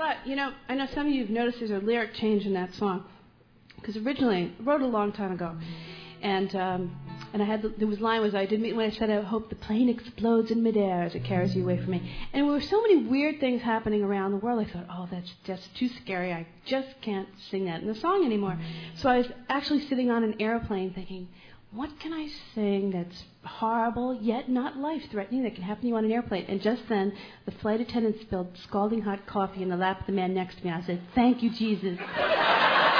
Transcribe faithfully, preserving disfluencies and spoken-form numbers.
But, you know, I know some of you have noticed there's a lyric change in that song. Because originally, I wrote it a long time ago. And um, and I had, the, there was line was, I did when I said, I hope the plane explodes in midair as it carries you away from me. And there were so many weird things happening around the world. I thought, oh, that's just too scary. I just can't sing that in the song anymore. So I was actually sitting on an airplane thinking, what can I sing that's horrible yet not life-threatening that can happen to you on an airplane? And just then, the flight attendant spilled scalding hot coffee in the lap of the man next to me. I said, thank you, Jesus.